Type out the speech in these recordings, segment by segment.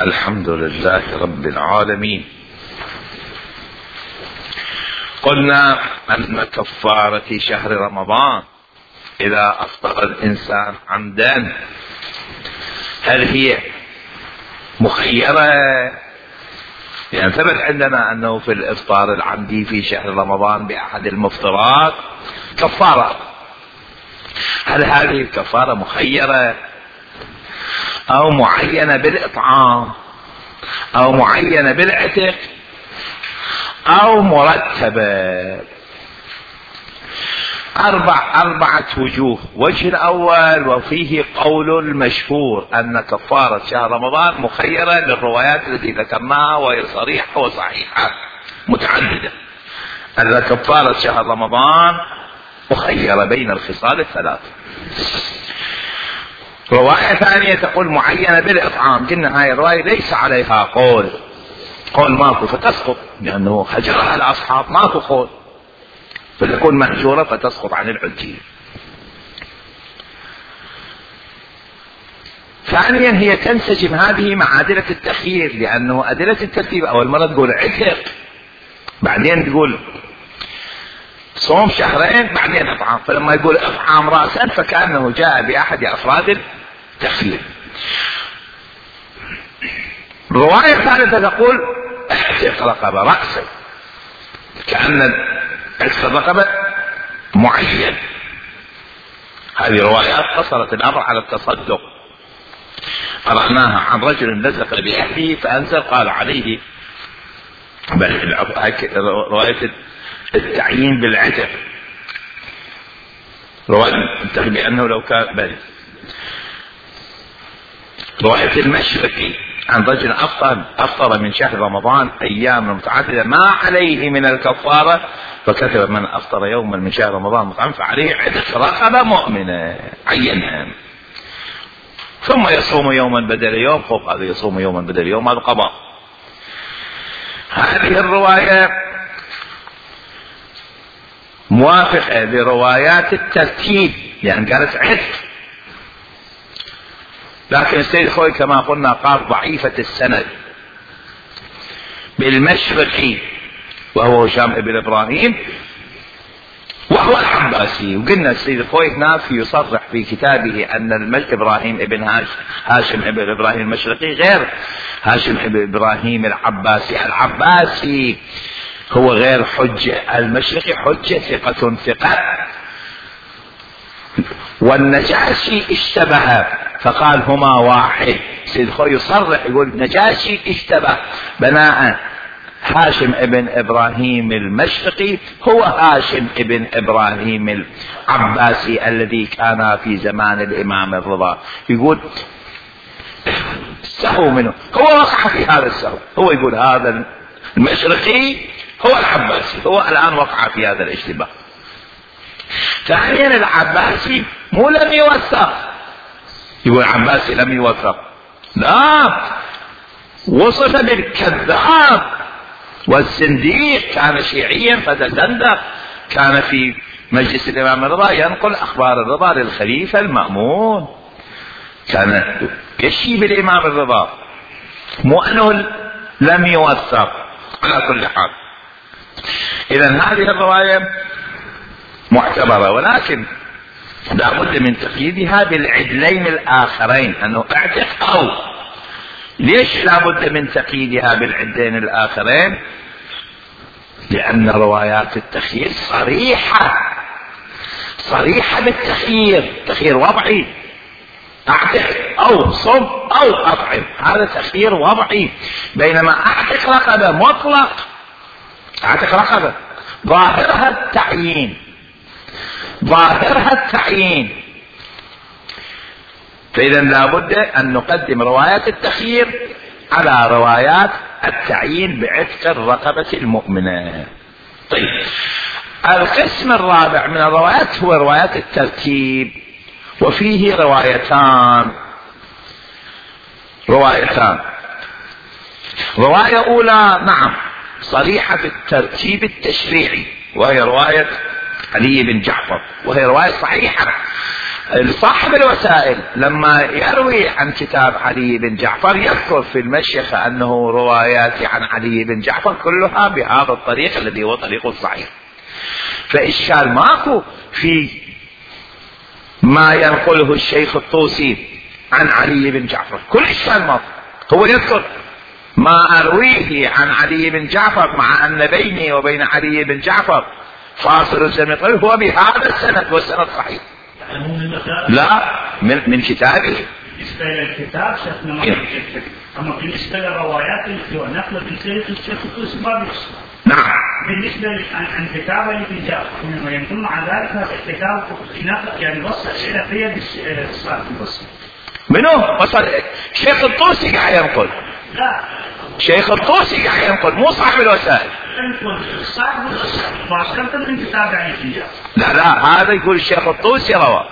الحمد لله رب العالمين. قلنا أن كفارة شهر رمضان إذا أفطر الإنسان عمدا هل هي مخيرة؟ يعني ثبت عندنا أنه في الإفطار العمدي في شهر رمضان بأحد المفطرات كفارة. هل هذه الكفارة مخيرة أو معينة بالإطعام أو معينة بالعتق أو مرتبة؟ أربعة وجوه. وجه الأول وفيه قول المشهور أن كفارة شهر رمضان مخيرة للروايات التي ذكرناها وهي صريحة وصحيحة متعددة، أن كفارة شهر رمضان مخيرة بين الخصال الثلاث. رواية ثانية تقول معينة بالإطعام، قلنا هاي الرواية ليس عليها قول ماكو فتسقط، لأنه هجرها الأصحاب ماكو قول فتكون مهجورة فتسقط عن الحجية. ثانيا هي تنسجم هذه مع أدلة التخيير، لأنه أدلة الترتيب أول مرة تقول عتق، بعدين تقول صوم شهرين، بعدين اطعام، فلما يقول اطعام رأسا فكأنه جاء بأحد أفراد التخيير. الرواية الثالثة تقول اعتق رقبة رأسا، كأن عتق الرقبة معين. هذه روايات قصرت الأمر على التصدق. قرأناها عن رجل نزق بأهله فأنزل قال عليه رواية التعيين بالعتق، رواية بأنه لو كان رواية المشرقي عن رجل أفطر من شهر رمضان أيام متعددة ما عليه من الكفارة، فكتب من أفطر يوما من شهر رمضان مطعم فعليه عتق رقبة مؤمنة عينها، ثم يصوم يوما بدل يوم، فوق هذا يصوم يوما بدل يوم، هذا قضاء. هذه الرواية موافقة لروايات الترتيب، يعني قالت عتق، لكن السيد خوي كما قلنا قال ضعيفة السند بالمشرقي وهو هشام ابن إبراهيم وهو العباسي. وقلنا السيد خوي هناك يصرح في كتابه أن إبراهيم ابن هاشم ابن إبراهيم المشرقي غير هاشم ابن إبراهيم العباسي. العباسي هو غير حجة، المشرقي حجة ثقة، والنجاشي اشتبه فقال هما واحد. سيد خوي يصرح يقول نجاشي اشتبه بناء هاشم ابن إبراهيم المشرقي هو هاشم ابن إبراهيم العباسي الذي كان في زمان الإمام الرضا. يقول السهو منه، هو وقع في هذا السهو، هو يقول هذا المشرقي هو العباسي، هو الآن وقع في هذا الاشتباه. ثانيا العباسي مو لم يوثق، يقول العباسي لم يوثق، لا، وصف بالكذاب والزنديق، كان شيعيا فتزندق، كان في مجلس الإمام الرضا ينقل أخبار الرضا للخليفة المأمون، كان يشي بالإمام الرضا، مو أنه لم يوثق. على كل حال إذن هذه الرواية معتبرة، ولكن لا بد من تقييدها بالعدلين الآخرين، أنه اعتق أو. ليش لا بد من تقييدها بالعدلين الآخرين؟ لأن روايات التخيير صريحة بالتخيير، تخيير وضعي، اعتق أو صم أو أطعم، هذا تخيير وضعي. بينما اعتق رقبة مطلق، اعتق رقبة ظاهرها التعيين، فإذا لا بد أن نقدم روايات التخيير على روايات التعيين بعتق الرقبة المؤمنة. طيب، القسم الرابع من الروايات هو روايات الترتيب، وفيه روايتان. رواية أولى نعم صريحة في الترتيب التشريعي، وهي رواية علي بن جعفر، وهي رواية صحيحة صاحب الوسائل لما يروي عن كتاب علي بن جعفر يذكر في المشيخة أنه روايات عن علي بن جعفر كلها بهذا الطريق الذي هو طريق الصحيح، فإشكال ماكو في ما ينقله الشيخ الطوسي عن علي بن جعفر، كل إشكال ماكو. هو يذكر ما أرويه عن علي بن جعفر مع أن بيني وبين علي بن جعفر فاصل الزمن طويل، هو بهذا السند والسند صحيح. لا من كتابه. بالنسبة للكتاب شفنا أما بالنسبة للروايات نقل من سيرة الشيخ الطوسي ما بيصير. نعم. بالنسبة عن كتاب اللي في الجاب ويمكن مع ذلك هذا الكتاب نقل يعني وصل إلى فيها بالصلاة البصري. منو وصل؟ شيخ الطوسي قاعد ينقل. لا. شيخ الطوسي قاعد ينقل مو صاحب الوسائل. صاحب الوسائل. فأشكلت من كتاب يعني في الجاب. لا هذا يقول الشيخ الطوسي روى.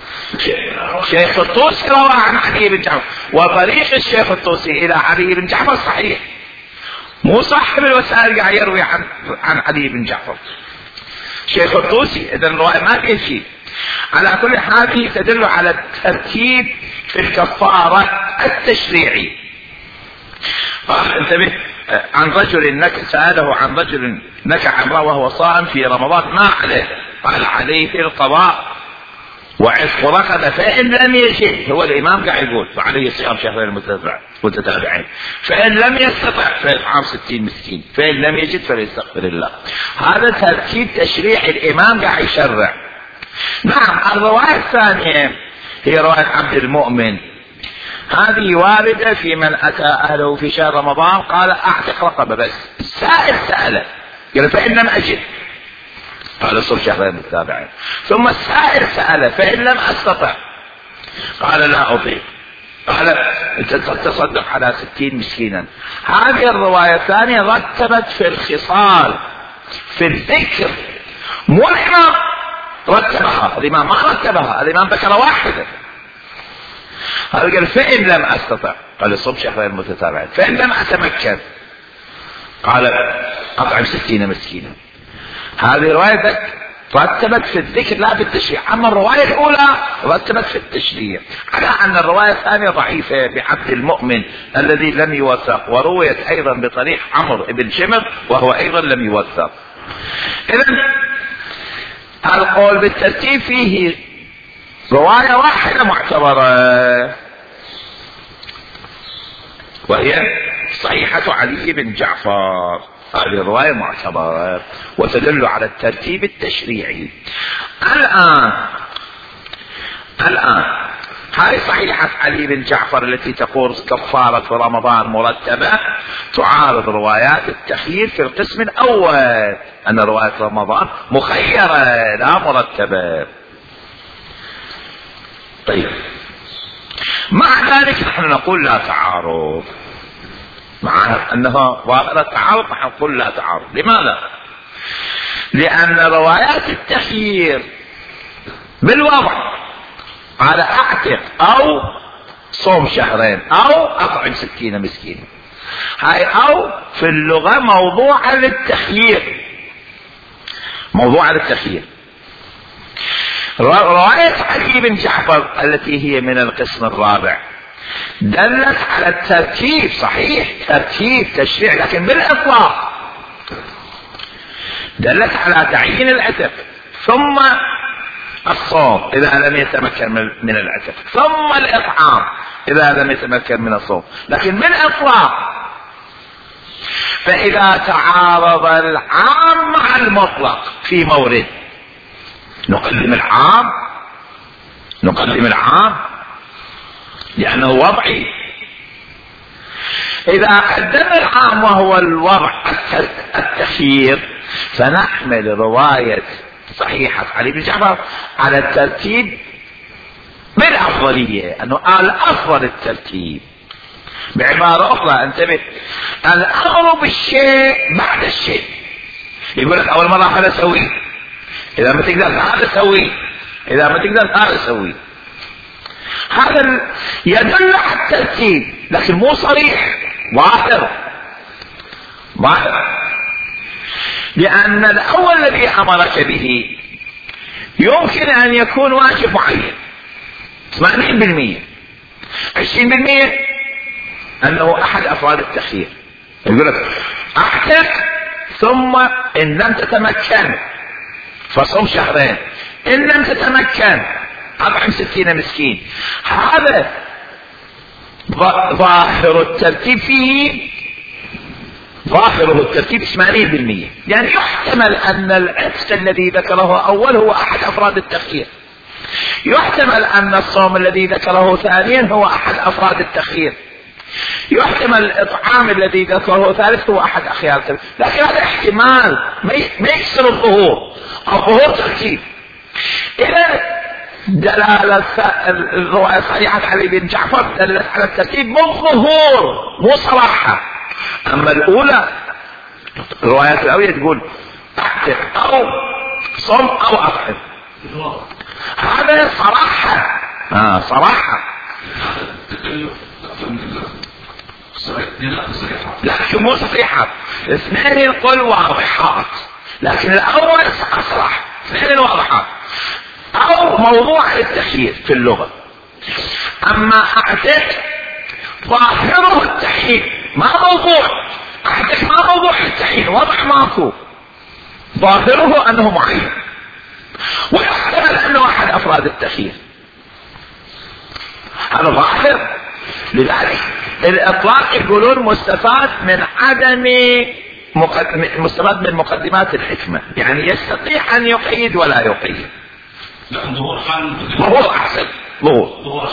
شيخ الطوسي روى عن علي بن جعفر، وطريق الشيخ الطوسي إلى علي بن جعفر صحيح، مو صاحب الوسائل قاعد يروي عن علي بن جعفر. شيخ الطوسي إذا الرواية ما في شيء. على كل حال تدل على الترتيب في الكفارة التشريعي. انتبه، عن رجل سأله عن رجل نكح امرأة وهو صائم في رمضان ما عليه، قال عليه في القضاء وعتق رقبة فإن لم يجد، هو الإمام قاعد يقول فعليه صيام شهرين متتابعين، فإن لم يستطع فإطعام 60 مسكين، فإن لم يجد فليستغفر الله. هذا ترتيب تشريعي، الإمام قاعد يشرع. نعم. الرواية الثانية هي رواية عبد المؤمن، هذه واردة في من أتى أهله في شهر رمضان قال أعتق رقبة، بس السائل سأله قال فإن لم أجد قال صم شهرين متتابعين، ثم السائل سأله فإن لم أستطع قال لا أطيق، قال تصدق على 60 مسكينا. هذه الرواية الثانية رتبت في الخصال في الذكر، مو الإمام رتبها، الإمام ما رتبها، الإمام ذكر واحدة. هذا قال فإن لم أستطع قال صم شهرين متتابعين، فإن لم أتمكن قال أطعم 60 مسكينا. هذه رواية رتبت في الذكر لا في التشريع، أما الرواية الأولى رتبت في التشريع، على أن الرواية الثانية ضعيفة بعبد المؤمن الذي لم يوثق، ورويت أيضا بطريق عمرو بن شمر وهو أيضا لم يوثق. إذن القول بالترتيب فيه رواية واحدة معتبرة وهي صحيحة علي بن جعفر، هذه الرواية معتبرة وتدل على الترتيب التشريعي. الآن هذه صحيحة علي بن جعفر التي تقول كفارة رمضان مرتبة تعارض روايات التخيير في القسم الأول، أن رواية رمضان مخيرة لا مرتبة. طيب، مع ذلك نحن نقول لا تعارض، مع أنها ظاهرة تعارض نحن نقول لا تعارض. لماذا؟ لأن روايات التخيير بالوضع على أعتق أو صوم شهرين أو أطعم 60 مسكين، هاي أو في اللغة موضوع للتخيير، موضوع للتخيير. رواية علي بن جعفر التي هي من القسم الرابع دلت على الترتيب، صحيح ترتيب تشريع، لكن بالإطلاق دلت على تعيين العتق ثم الصوم إذا لم يتمكن من العتق، ثم الإطعام إذا لم يتمكن من الصوم، لكن بالإطلاق. فإذا تعارض العام مع المطلق في مورد نقدم العام لأنه وضعي. إذا قدمنا العام وهو الوضع التخيير فنحمل رواية صحيحة علي بن جعفر على الترتيب بالأفضلية، أنه الأفضل الترتيب. بعبارة أخرى انتبه، الأمر بالشيء بعد الشيء، يقول لك أول مرة هذا سوي، إذا ما تقدر هذا سوي، إذا ما تقدر هذا سوي. هذا يدل على الترتيب لكن مو صريح، ظاهر، لأن الأول الذي أمرك به يمكن أن يكون واجب معين 80%. 20% انه احد افراد التخيير. يقول لك اعتق ثم ان لم تتمكن فصوم شهرين، ان لم تتمكن اطعم 60 مسكين. هذا ظاهر الترتيب فيه، ظاهره الترتيب 80%. يعني يحتمل ان العتق الذي ذكره اول هو احد افراد التخيير، يحتمل ان الصوم الذي ذكره ثانيا هو احد افراد التخيير، يحتمل الاطعام الذي ذكره ثالث هو احد اخيار التخيير. لكن هذا احتمال ما يكسر الظهور. الظهور ترتيب. اذا دلالة الرواية صحيحة علي بن جعفر دلت على الترتيب بالظهور مو صراحة. اما الاولى الروايات الاولى تقول اعتق او صم او اطعم، هذا صراحة. صراحة. لا شو مو صحيحة، اثنين نقول واضحات، لكن الاول اصرح، اثنين واضحات. او موضوع التخيير في اللغة. اما اعتق ظاهره التحيير، ما موضوع اعتق، ما موضوع التحيير، وضع ماكو، ظاهره انه معين، ويحتمل انه احد افراد التخيير. هذا ظاهر. لذلك الاطلاق يقولون مستفاد من مستفاد من مقدمات الحكمة، يعني يستطيع ان يقيد ولا يقيد. ظهور احسن. ظهور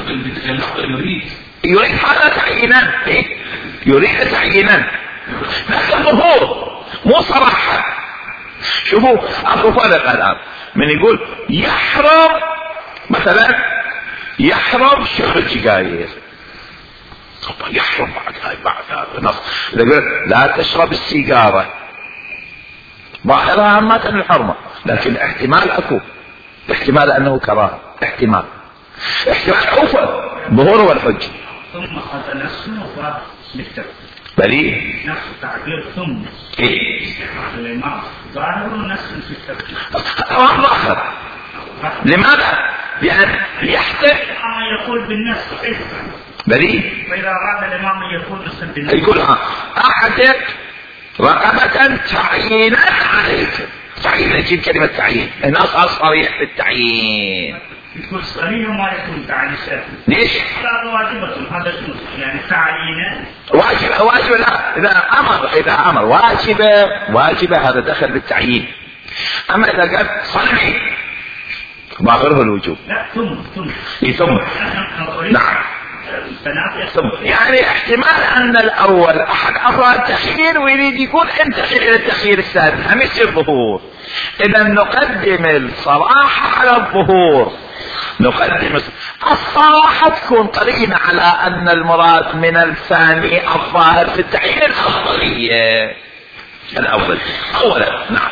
يريد هذا تعيينا، يريد تعيينا، لكن ظهور مو صراحة. شوفوا اكو فرق الان من يقول يحرم مثلا، يحرم شرب السجاير، يحرم بعد هذا نص. لا تشرب السيجارة، ظاهرها عامة الحرمة، لكن احتمال اكو، احتمال انه كراهة، احتمال عوفة ظهور والحج. ثم هذا نفس بالترتيب بلي نفس تعبير ثم الإمام ظاهر نفس في الترتيب. ظاهر. لماذا؟ لأن يحتاج يقول بالنفس بلي، فإذا أراد الإمام يقول يقول أعتق رقبة تعيينات عليك. تعيين، نجيب كلمة تعيين، النص صريح بالتعيين. يكون صريح وما يكون تعيين. ليش؟ لا واجبة، هذا شنو يعني تعيين؟ واجبة لا، إذا أمر واجبة هذا دخل بالتعيين. أما إذا قال صريح ظاهره الوجوب. لا ثم نعم ثم، يعني احتمال ان الاول احد افراد التخيير ويريد يقول انتقل الى التخيير الثاني، هم يصير ظهور. اذا نقدم الصراحة على الظهور، نقدم الصراحة تكون قرينة على ان المراد من الثاني الظاهر في التعيين الافضلية الاول اولا. نعم.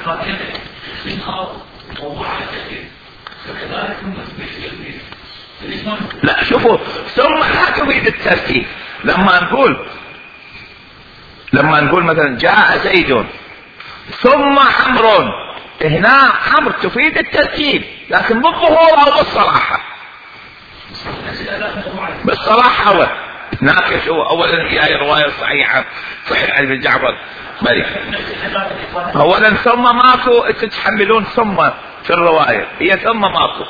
لا شوفوا، ثم لا تفيد الترتيب. لما نقول مثلا جاء زيد ثم عمرو، هنا عمرو تفيد الترتيب، لكن بالظهور او بالصراحة. بالصراحة اول ناقش هو اولا هي رواية صحيحة صحيح علي بن جعفر بلي. اولا ثم ماكو تتحملون ثم في الرواية، هي ثم ماكو،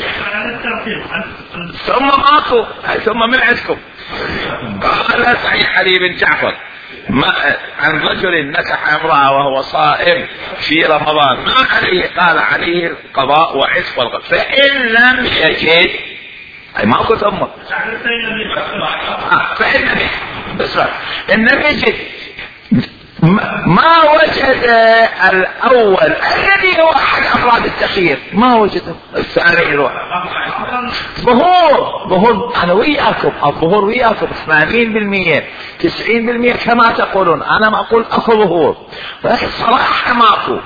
ثم ماكو، ثم من عندكم. قال صحيح علي بن جعفر عن رجل نكح امرأة وهو صائم في رمضان، ما عليه؟ قال عليه القضاء وعتق والغسل، فإن لم يجد، أي ماكو ثم، فإن لم يجد، بس إن لم يجد ما وجد الاول الذي هو احد افراد التخيير، ما وجده الثاني يروح ظهور. انا وياكم الظهور وياكم 80% 90% كما تقولون، انا ما اقول اكو ظهور، لكن صراحة ماكو.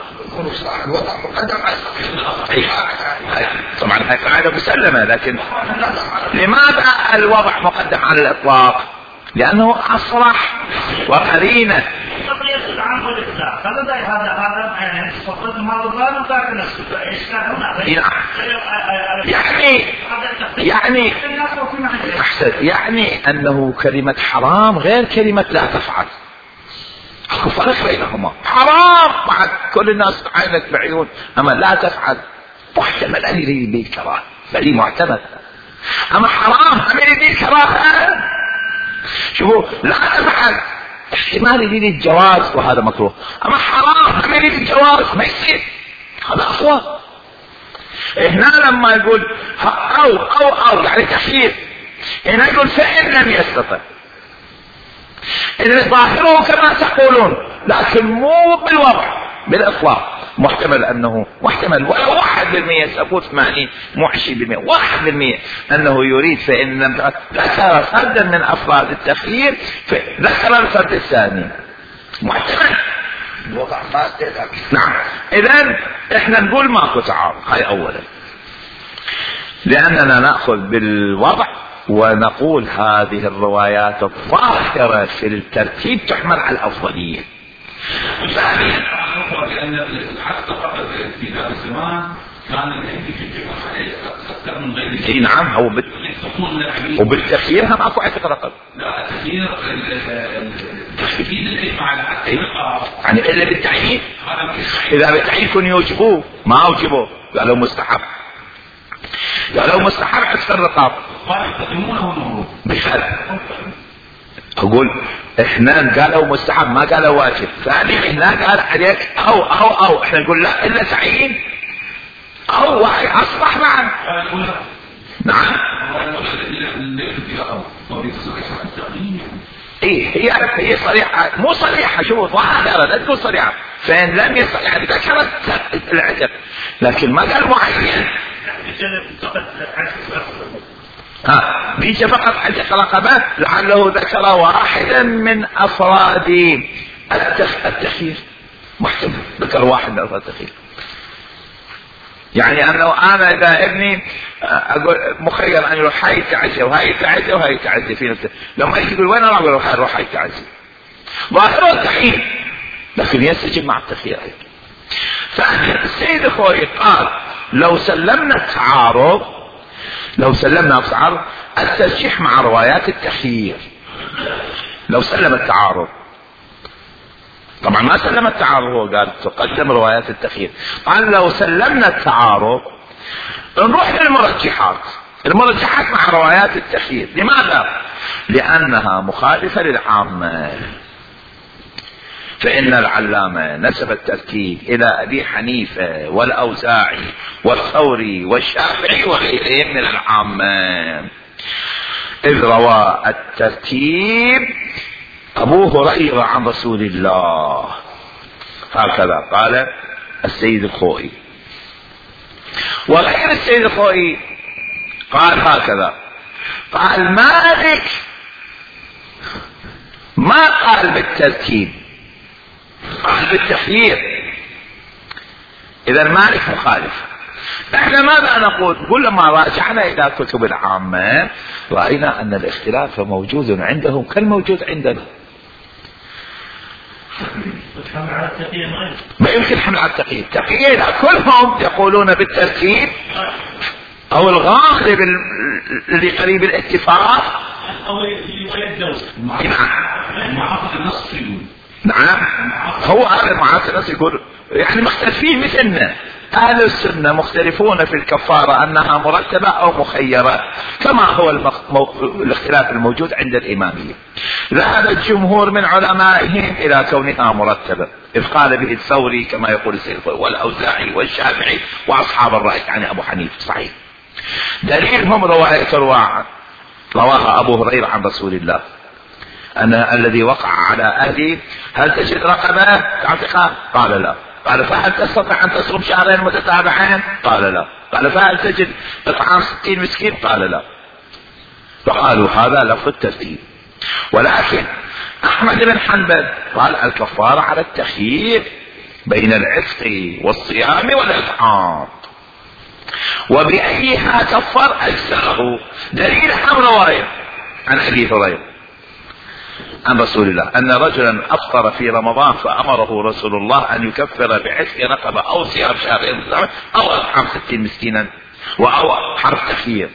طبعا هاي قاعدة مسلمة، لكن لماذا الوضع مقدم على الاطلاق؟ لانه اصرح وقرينه. يعني أنه كلمة حرام غير كلمة لا تفعل، اكو فرق بينهما. حرام بعد كل الناس عينك بعيون، اما لا تفعل محتمل ان يريد به الكراهه، فدي معتمد. اما حرام هم يريد به الكراهه. شوفوا، لا تفعل احتمال يريد الجواز وهذا مكروه، اما حرام هم يريد الجواز ما يصير، هذا اقوى. هنا لما يقول او يعني تخيير، هنا يقول فإن لم يستطع، إذن ظاهره كما تقولون، لكن مو بالوضع بالإطلاق. محتمل أنه محتمل ولو 1%، سأقول 80 مو 20%، 1% أنه يريد. فإن ذكر فردا من أفراد التخيير، ذكر الفرد الثاني محتمل الوضع ما تقدر. نعم، إذن إحنا نقول ماكو تعارض، هاي أولا، لأننا نأخذ بالوضع ونقول هذه الروايات الظاهرة في الترتيب تحمل على الأفضلية. ثانيا، حتى في ذلك الزمان كان أكثر من غير. نعم، هو وبالتخيير هم أكو اعتقاد رقم. لا، التخيير مع يعني إلا بالتعيين. إذا بالتعيين كن يوجبوه، ما أوجبوه، قالوا مستحب، قالوا مستحب حسب الرقاب بفعل. أقول إحنا قالوا مستحب ما قالوا واجب. ثاني إحنا قال عليك أو إحنا نقول لا إلا تعيين أو واحد أصبح معا. نعم، إيه هي صريحة، مو صريحة، شوف ظاهرة لا تكون صريحة. فإن لم يصح يعني ذكرت العجب، لكن ما قال معين. بيجي فقط عتق رقبة، لعله ذكر واحدا من أفراد التخيير، محتمل ذكر واحد من أفراد التخيير. يعني أنه أنا إذا ابني أقول مخير أن يروح هاي تعزي وهاي تعزي وهاي تعزي في نفسه، لما يقول وين أنا أروح هاي تعزي، ظاهره التخيير، لكن ينسجم مع التخيير. فالسيد الخوئي قال لو سلمنا التعارض الترجيح مع روايات التخيير، لو سلم التعارض، طبعا ما سلم التعارض، هو قال تقدم روايات التخيير. قال لو سلمنا التعارض نروح للمرجحات مع روايات التخيير. لماذا؟ لأنها مخالفة للعامة. فإن العلامة نسب الترتيب إلى أبي حنيفة والأوزاعي والثوري والشافعي وغيرهم من العامة، إذ روى الترتيب أبو هريرة عن رسول الله، هكذا قال السيد الخوئي. وغير السيد الخوئي قال هكذا، قال مالك ما قال بالترتيب، قال بالتخيير. إذا مالك مخالف. احنا ماذا نقول؟ كلما راجعنا إلى كتب العامة رأينا أن الاختلاف موجود عندهم كالموجود عندنا. ما يمكن حمل على التقييد. تقييد كلهم يقولون بالترتيب أو الغالب اللي قريب الاتفاق أو يدور. نعم، هو هذا معاصر الناس يقول يعني مختلفين مثلنا. أهل السنة مختلفون في الكفارة أنها مرتبة أو مخيرة، كما هو الاختلاف الموجود عند الإمامية. ذهب الجمهور من علمائهم إلى كونها مرتبة، إذ قال به الثوري كما يقول السيد والأوزاعي والشافعي وأصحاب الرأي يعني أبو حنيفة. صحيح. دليلهم رواية رواها أبو هريرة عن رسول الله أن الذي وقع على أهله هل تجد رقبة تعتقها؟ قال لا. قال فهل تستطيع أن تصوم شهرين متتابعين؟ قال لا. قال فهل تجد إطعام 60 مسكين؟ قال لا. فقالوا هذا لفظ الترتيب. ولكن أحمد بن حنبل قال الكفارة على التخيير بين العتق والصيام والإطعام، وبأيها كفر أجزاه. دليل رواية عن أبي هريرة عن رسول الله أن رجلا أفطر في رمضان فأمره رسول الله أن يكفر بعتق رقبة أو صيام شهرين أو أطعام 60 مسكينا، وأو حرف تخيير.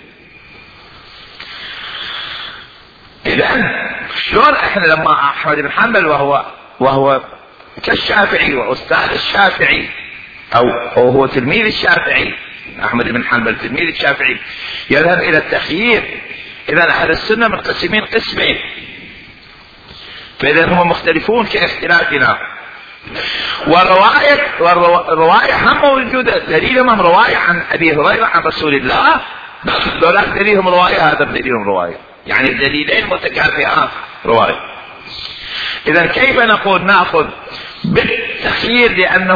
إذن شلون احنا لما أحمد بن حنبل وهو كالشافعي وأستاذ الشافعي أو هو تلميذ الشافعي، أحمد بن حنبل تلميذ الشافعي، يذهب إلى التخيير. إذن أهل السنة منقسمين قسمين، فإذا هم مختلفون كاختلافنا. والرواية هم موجودة، دليلهم رواية عن أبي هريرة عن رسول الله، لا دليلهم رواية، هذا دليلهم رواية، يعني الدليلين متكافئات رواية. إذا كيف نقول نأخذ بالتخيير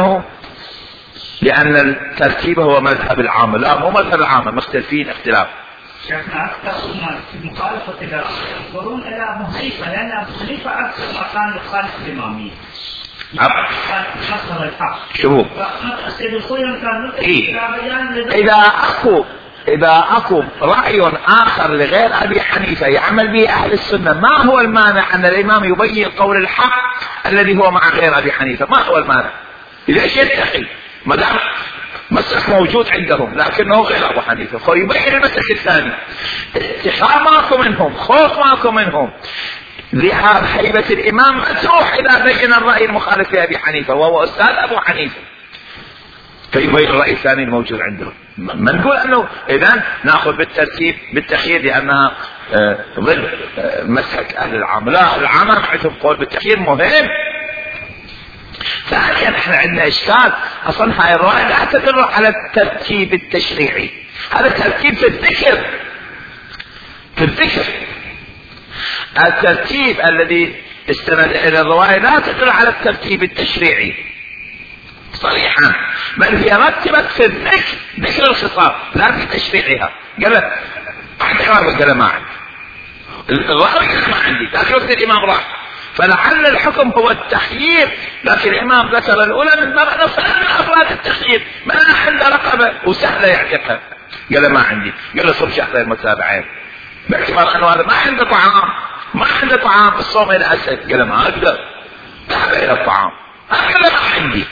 لأن الترتيب هو مذهب العامة؟ لا، مو مذهب العامة، مختلفين اختلاف. شيخنا أكثر في مخالفة ينظرون إلى أبو حنيفة، لأن أبو حنيفة أكثر ما كان يخالف الإمامية، نصر الحق. شوفوا إذا أكو رأي آخر لغير أبي حنيفة يعمل به أهل السنة، ما هو المانع أن الإمام يبين قول الحق الذي هو مع غير أبي حنيفة؟ ما هو المانع؟ ليش يتخي ما دام مسلك موجود عندهم لكنه غير أبو حنيفة، فيبين المسلك الثاني. اتخاذ ماكو منهم، خوف ماكو منهم، ذهاب هيبة الإمام متروح إذا بين الرأي المخالف لأبي حنيفة وهو أستاذ أبو حنيفة، فيبين الرأي الثاني الموجود عندهم. ما نقول أنه إذن نأخذ بالترتيب بالتخيير لأنها ضد مسلك أهل العام. لا، العامة عندهم قول بالتخيير مهم. ثانيا احنا عندنا اشكال، اصلا هاي الرواية لا تدل على الترتيب التشريعي، هذا الترتيب في الذكر. الترتيب الذي استند الى الرواية لا تدل على الترتيب التشريعي صريحا، بل هي رتبت في الذكر، ذكر الخصال لا في تشريعها. قال قال ما عندي الرواية، ما عندي، لكن وقت الامام راح، فلعل الحكم هو التخيير، لكن الإمام ذكر الأولى من أفراد التخيير، ما عنده رقبة وسهلة يعتقها، قال ما عندي، قال صب شهرين متابعين، باعتبار أنه هذا ما عنده طعام الصوم إلى أسد، قال ما أقدر ذهب إلى الطعام، قال ما عندي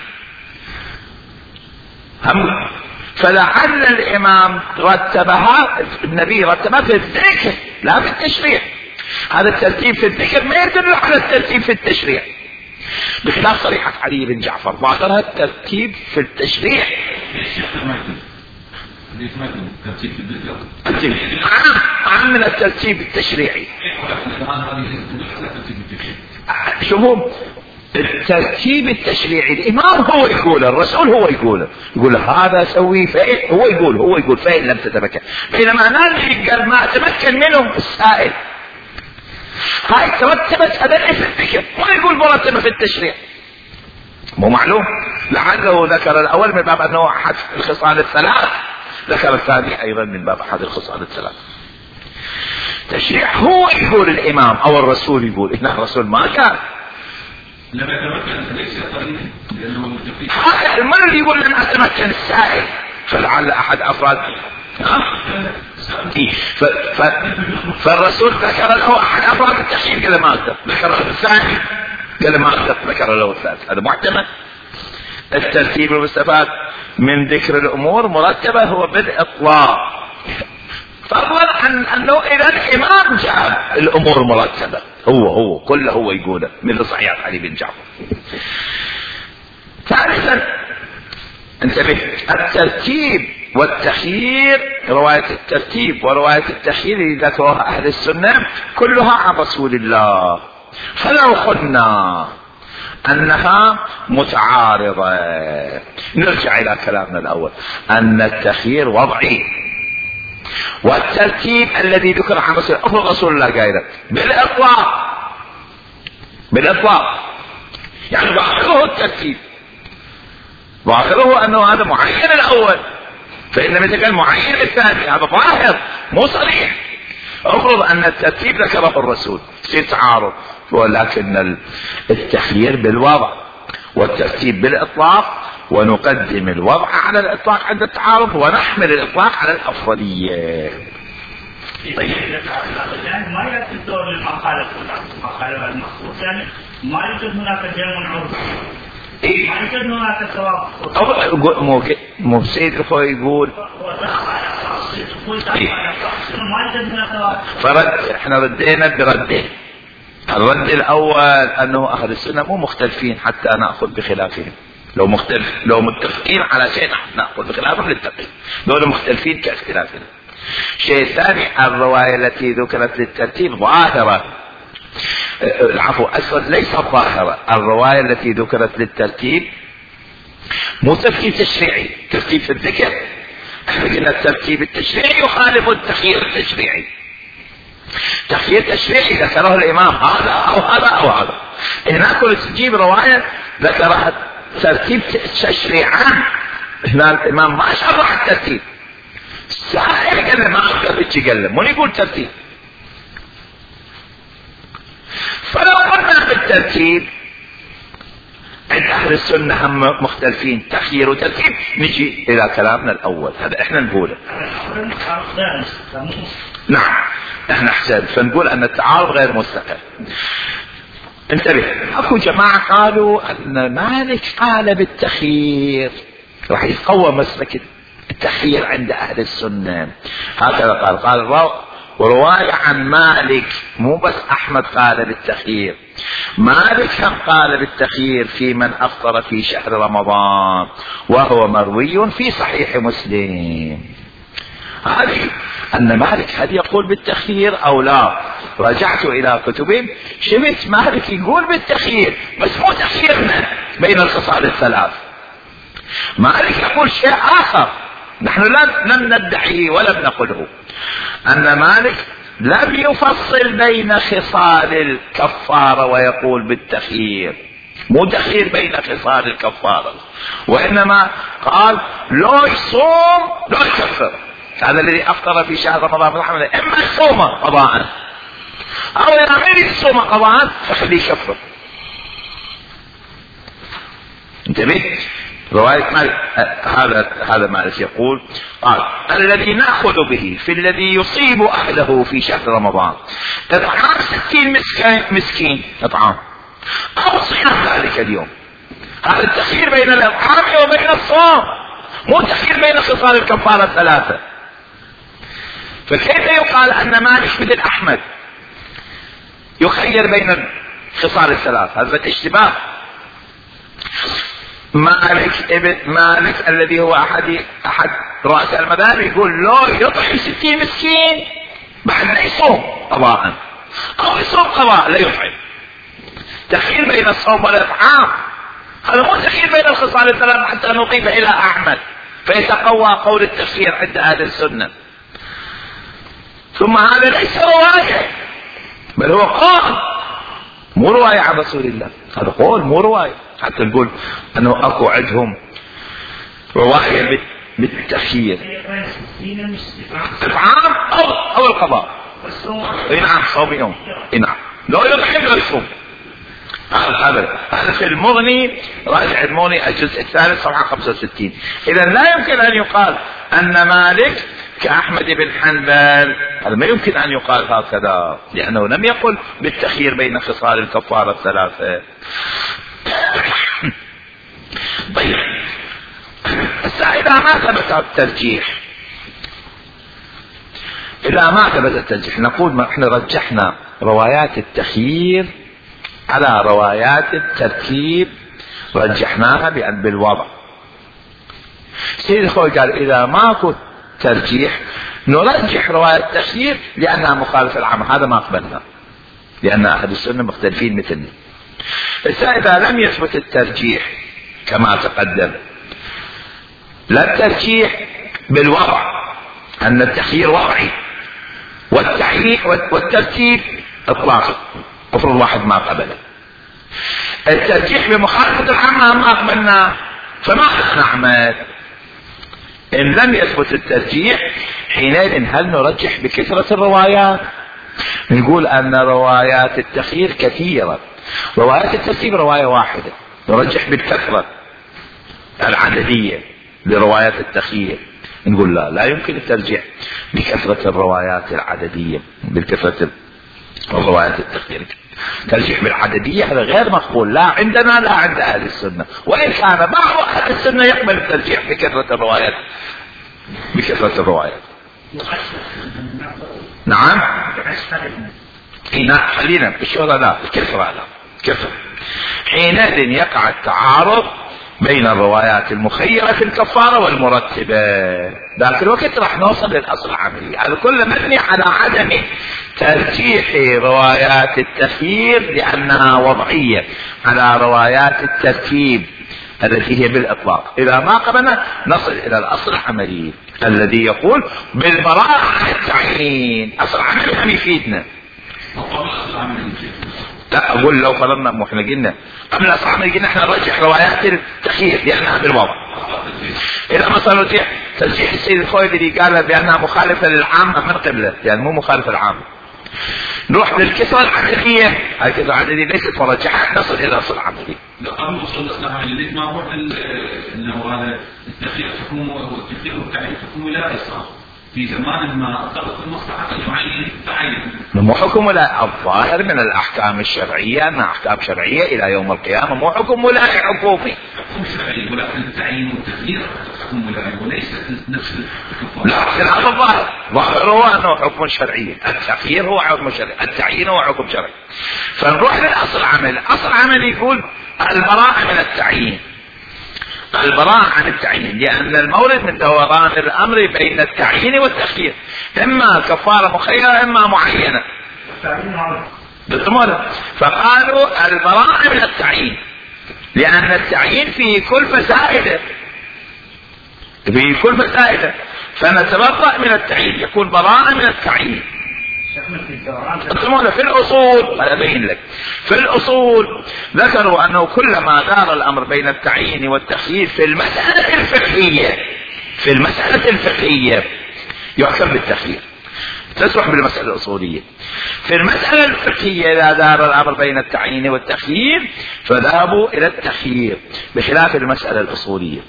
فلعل الإمام رتبها، النبي رتبها في الذكر لا في التشريع. هذا الترتيب في الذكر ما يدل على الترتيب في التشريع، بخلاف صريحة علي بن جعفر ظاهرها الترتيب في التشريع. عام من الترتيب التشريعي. شوفوا الترتيب التشريعي الإمام هو يقول، الرسول هو يقول هذا سوي، فإن هو يقول فإن لم تتمكن، بينما قال ما تمكن منه السائل. هاي ترتبت أدلة في الذكر، ما يقول مرتبة في التشريع، مو معلوم. لعله ذكر الأول من باب أنه أحد الخصال الثلاث، ذكر الثاني أيضا من باب أحد الخصال الثلاث. تشريع هو يقول الإمام أو الرسول يقول، إن الرسول ما كان لم يتمكن ليس طريقا لأنه متفق. هذا المرة اللي يقول لم أتمكن السائل، فلعل أحد أفراد فالرسول ذكر له أحد أفراد التشريع قال ما أقدر، ذكر له الثاني قال ما أقدر، ذكر له الثالث، هذا معتمد. الترتيب المستفاد من ذكر الأمور مرتبة هو بالإطلاق، فضلا عن أنه إذا الإمام جعل الأمور مرتبة، هو كله هو يقوله مثل صحيح علي بن جعفر. ثالثا انتبه، الترتيب والتخيير، رواية الترتيب ورواية التخيير اللي ذكرها أهل السنة كلها عن رسول الله، فلو قلنا أنها متعارضة نرجع إلى كلامنا الأول أن التخيير وضعي، والترتيب الذي ذكر عن رسول الله قائلا بالإطلاق، يعني ظاهره الترتيب، ظاهره أنه هذا معين الأول، فإن مثل قال معين الثاني، هذا ظاهر مو صريح. افرض أن الترتيب ذكره الرسول في تعارض، ولكن التخيير بالوضع والترتيب بالإطلاق، ونقدم الوضع على الإطلاق عند التعارض ونحمل الإطلاق على الأفضلية. ما يأتي الدور للمقالة المخصوص، يعني ما يوجد هناك جمع عرض، ما يوجد هناك توافق. مو سيد الخوي يقول فرد. احنا ردينا بردين. الرد الاول انه اهل السنة مو مختلفين حتى نأخذ بخلافهم. لو متفقين على شيء نأخذ بخلافهم للتقي، لو مختلفين كاختلافنا. شيء ثاني، الرواية التي ذكرت للترتيب ظاهرة، العفو أسود ليس ظاهرة. الرواية التي ذكرت للترتيب مو ترتيب تشريعي، ترتيب في الذكر. احنا قلنا الترتيب التشريعي يخالف التخيير التشريعي. تخيير تشريعي ذكره الإمام هذا أو هذا أو هذا. هناك تجيب رواية ذكرها ترتيب تشريعان، هنا الإمام ما شرح الترتيب. سائر قال ما أقدر يتكلم من يقول ترتيب. فلو قلنا بالترتيب عند أهل السنة هم مختلفين تخيير وترتيب، نجي إلى كلامنا الأول هذا احنا نقوله. نعم احنا احسن، فنقول أن التعارض غير مستقر. انتبه، اكو جماعة قالوا أن مالك قال بالتخيير، راح يتقوى مسلك التخيير عند أهل السنة. هكذا قال ورواية عن مالك، مو بس أحمد قال بالتخيير، مالك هم قال بالتخيير في من أفطر في شهر رمضان، وهو مروي في صحيح مسلم. هذه أن مالك هل يقول بالتخيير أو لا؟ رجعت إلى كتبهم شفت مالك يقول بالتخيير، بس مو تخييرنا بين الخصال الثلاث. مالك يقول شيء آخر نحن لم ندعيه ولا بنقله، أن مالك لم يفصل بين خصال الكفارة ويقول بالتخيير، مو تخيير بين خصال الكفارة، وإنما قال لو يصوم لو يكفر. هذا الذي أفطر في شهر رمضان إما يصوم قضاء أو يعمل يصوم قضاء فخليه يكفر. انتبه، رواية مالك هذا مالك يقول قال الذي نأخذ به في الذي يصيب أهله في شهر رمضان إطعام 60 مسكين إطعام أو صيام ذلك اليوم. هذا التخيير بين الإطعام وبين الصوم، مو تخيير بين خصال الكفارة الثلاثة. فكيف يقال أن مالك مثل أحمد يخير بين الخصال الثلاث؟ هذا اشتباه. مالك الذي هو أحد رؤساء المذاهب يقول لو يطعم 60 مسكين بعد لا يصوم قضاء أو يصوم قضاء لا يطعم. تخيير بين الصوم والإطعام هذا مو تخيير بين الخصال الثلاث حتى نضيف إلى أحمد فيتقوى قول التخيير عند أهل السنة. ثم هذا ليس رواية بل هو قول، مو رواية عن رسول الله، هذا قول مو رواية حتى نقول أنه أكو عندهم رواية بالتخيير إطعام أو القضاء. نعم صوم يوم، نعم لو يضحي لا يصوم. هذا في المغني، راجع المغني الجزء الثالث صفحة 65. إذا لا يمكن أن يقال أن مالك كأحمد بن حنبل، هذا ما يمكن أن يقال هكذا لأنه لم يقل بالتخيير بين خصال الكفارة الثلاثة. طيب إذا ما ثبت الترجيح، نقول ما احنا رجحنا روايات التخيير على روايات الترتيب، رجحناها بالوضع. سيد الخوي قال إذا ماكو ترجيح نرجح رواية التخيير لأنها مخالفة العامة، هذا ما قبلنا لأن أهل السنة مختلفين مثلنا. إذا لم يثبت الترجيح كما تقدم، لا الترجيح بالوضع أن التخيير وضعي والترتيب إطلاقي، كفر الواحد ما قبله. الترجيح بمخالفة العامة ما قبلنا، فما نعمل. إن لم يثبت الترجيح حينئذ هل نرجح بكثرة الروايات؟ نقول أن روايات التخيير كثيرة، روايات الترتيب رواية واحدة، نرجح بالكثرة العددية لروايات التخيير. نقول لا يمكن الترجيح بكثرة الروايات العددية، بالكثرة الروايات التخيير. ترجيح بالعددية هذا غير مقبول، لا عندنا لا عند أهل السنة، وإن كان بعض أهل السنة يقبل الترجيح بكثرة الروايات. نعم خلينا بالشهرة لا الكثرة لا كثرة. حينئذ يقع التعارض بين الروايات المخيرة في الكفارة والمرتبة. ذاك الوقت راح نوصل للأصل العملي. هذا كله مبني على عدم ترجيح روايات التخيير لأنها وضعية على روايات الترتيب التي هي بالإطلاق. إذا ما قبلنا نصل إلى الأصل العملي الذي يقول بالبراءة عن التعيين. أصل عملي هم يفيدنا. لا أقول لو فرضنا مو احنا قلنا قبل الأصل العملي قلنا احنا نرجح روايات التخيير لأنها بالوضع. إذا ما صار ترجيح السيد الخويلري قال بأنها مخالفة للعامة من قبله، يعني مو مخالفة للعامة. نروح للكسرة العددية، هاي الكسرة العددية ليست مرجحة، نصل إلى أصل عملي. قبل وصول الأصل العملي ما هو أنه هذا التخيير حكومه والتخيير والتعيين حكومه لا يصح في زمان ما ارتبط المصلحة يعين تعين. مو حكم ولا الظاهر من الأحكام الشرعية أنها أحكام شرعية إلى يوم القيامة، مو حكم ولا حكومي. حكم شرعي ولكن التعيين والتخيير حكم ولا وليس نفس الحكم. لا خلاف الظاهر، ظاهر هو أنه حكم شرعي، التخيير هو حكم شرعي، التعيين هو حكم شرعي. فنروح للأصل العملي. الأصل العملي يقول البراءة من التعيين، البراءة عن التعيين، لأن المورد من دوران الأمر بين التعيين والتخيير، إما كفارة مخيرة إما معينة. فقالوا البراءة من التعيين لأن التعيين فيه كلفة زائدة، فيه كلفة زائدة، فنتبرأ من التعيين، يكون براءة من التعيين. في الأصول أنا أبين لك، في الأصول ذكروا أنه كلما دار الأمر بين التعيين والتخيير في المسألة الفقهية يحكم بالتخيير، تسرح بالمسألة الأصولية. في المسألة الفقهية إذا دار الأمر بين التعيين والتخيير فذهبوا إلى التخيير بخلاف المسألة الأصولية.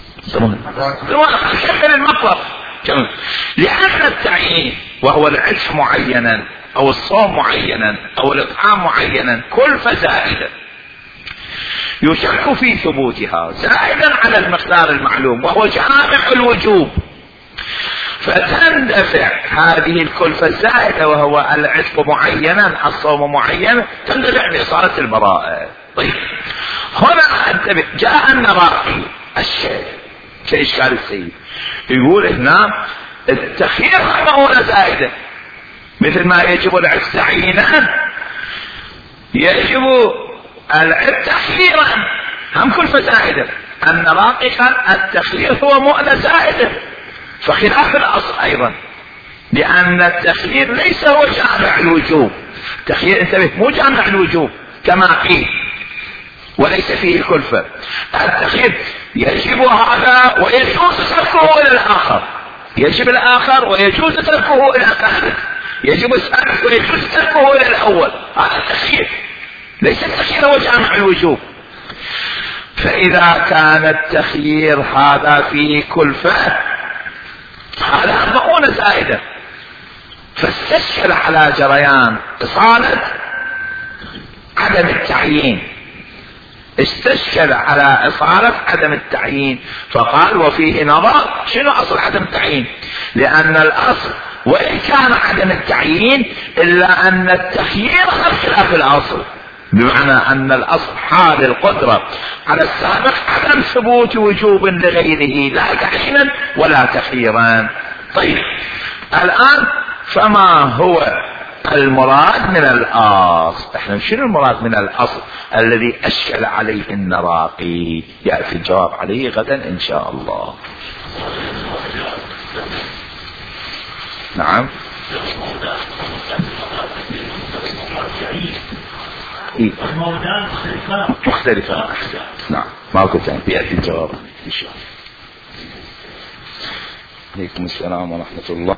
شكل المطلب لأن التعيين وهو العتق معينا أو الصوم معينا أو الإطعام معينا كلفة زائدة يشك في ثبوتها زائدا على المقدار المعلوم وهو جامع الوجوب، فتندفع هذه الكلفة الزائدة وهو العتق معينا الصوم معينا تندفع بإصالة البراءة. طيب هنا انتبه، جاء النراقي الشيء كإشكال السيد يقول هنا التخيير مؤونة زائدة مثل ما يجب العتق تعيينا يجب العتق تخييرا هم كلفة زائدة. النراقي قال التخيير هو مؤونة زائدة فخلاف الأصل أيضا، لأن التخيير ليس هو جامع الوجوب. التخيير انتبه مو جامع الوجوب كما قيل وليس فيه الكلفة. التخيير يجب هذا ويجوز تركه إلى الآخر، يجب الآخر ويجوز تركه إلى الثالث، يجب الثالث ويجوز تركه إلى الأول. هذا التخيير، ليس التخيير هو جامع الوجوب. فإذا كان التخيير هذا فيه كلفة هذا مؤونة زائدة، فاستشكل على جريان إصالة عدم التعيين، استشكل على إصالة عدم التعيين، فقال وفيه نظر شنو أصل عدم التعيين، لأن الأصل وإن كان عدم التعيين إلا أن التخيير خلاف الأصل، بمعنى أن الأصل حال القدرة على السابق عدم ثبوت وجوب لغيره لا تعيينا ولا تخييرا. طيب الآن فما هو المراد من الأصل؟ احنا شنو المراد من الأصل الذي أشكل عليه النراقي؟ يأتي الجواب عليه غدا إن شاء الله. نعم مختلفة. نعم ما كنت يأتي الجواب إن شاء الله. عليكم السلام ورحمة الله.